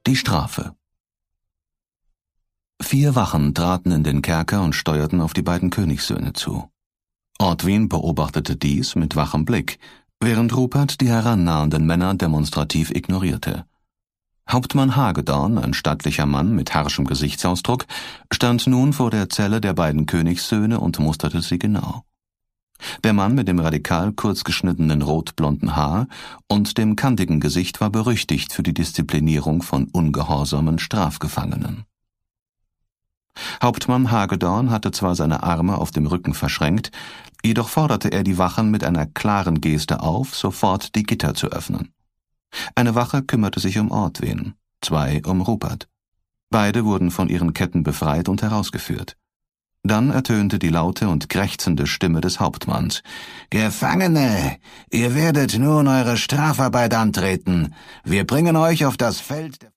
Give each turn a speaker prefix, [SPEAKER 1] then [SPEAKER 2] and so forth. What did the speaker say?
[SPEAKER 1] Die Strafe. 4 Wachen traten in den Kerker und steuerten auf die beiden Königssöhne zu. Ordwin beobachtete dies mit wachem Blick, während Rupert die herannahenden Männer demonstrativ ignorierte. Hauptmann Hagedorn, ein stattlicher Mann mit harschem Gesichtsausdruck, stand nun vor der Zelle der beiden Königssöhne und musterte sie genau. Der Mann mit dem radikal kurz geschnittenen rotblonden Haar und dem kantigen Gesicht war berüchtigt für die Disziplinierung von ungehorsamen Strafgefangenen. Hauptmann Hagedorn hatte zwar seine Arme auf dem Rücken verschränkt, jedoch forderte er die Wachen mit einer klaren Geste auf, sofort die Gitter zu öffnen. Eine Wache kümmerte sich um Ordwin, 2 um Rupert. Beide wurden von ihren Ketten befreit und herausgeführt. Dann ertönte die laute und krächzende Stimme des Hauptmanns. »Gefangene, ihr werdet nun eure Strafarbeit antreten. Wir bringen euch auf das Feld